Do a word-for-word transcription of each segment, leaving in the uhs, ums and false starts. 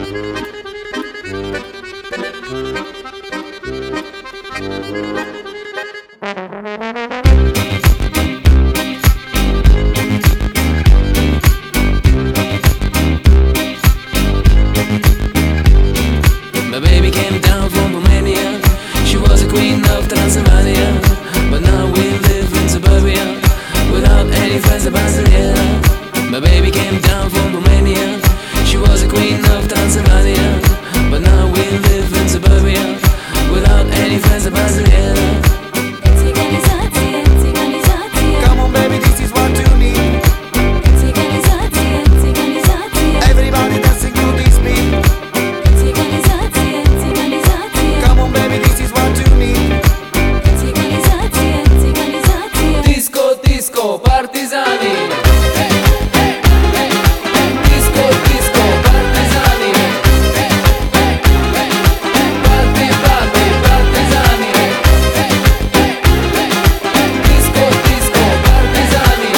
My baby came down from Romania. She was a queen of Transylvania, but now we live in suburbia without any friends of Barcelona. My baby came down from Romania. She was a queen of Transylvania, but now we live in suburbia without any friends of Barcelona. Țigănizație, țigănizație. Come on baby, this is what you need. Țigănizație, țigănizație. Everybody dancing to this beat. Țigănizație, țigănizație. Come on baby, this is what you need. Țigănizație, țigănizație. Disco, disco, partizani. Disco, disco, partizani. Party, party, partizani. Disco, disco, partizani.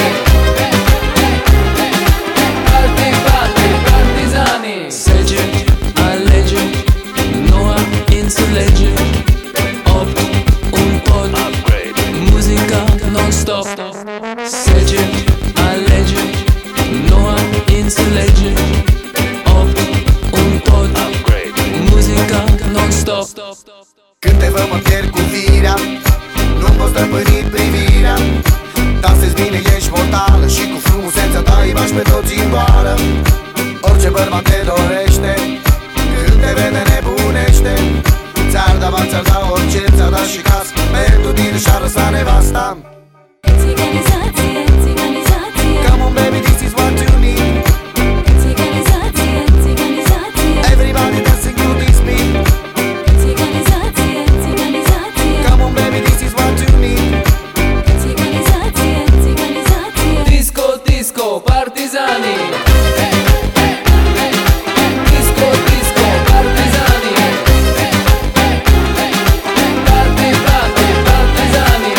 Party, party, partizani. Sege, alege, noua înțelege. Opt, un pod, muzica non-stop. Sege, alege, noua înțelege. Opt, un pod, muzica non-stop. Când te văd mă pierd cu firea, nu-mi poți stăpâni privirea. Dansezi bine, ești mortală și cu frumusețea ta îi bași pe toți în goală. Orice bărbat te dorește, când te vede nebunește. Ți-ar da bani, ți-ar da orice, ți-ar da și casă, pentru tine și-ar lăsa nevasta. Țigănizație, țigănizație. Come on baby, this is what you need. Țigănizație, țigănizație. Everybody dancing to this beat. Țigănizație, țigănizație. Come on baby, this is what you need. Țigănizație, țigănizație. Disco, disco, partizani. Disco, disco, partizani. Party, party, partizani.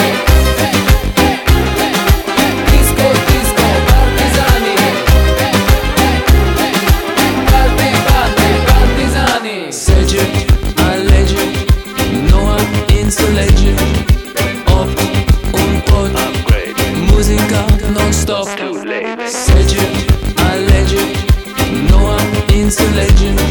Disco, disco, partizani. Party, party, partizani. Sege, alege, noua înțelege. Opt, un pod, muzica non-stop. Sege, alege, noua înțelege.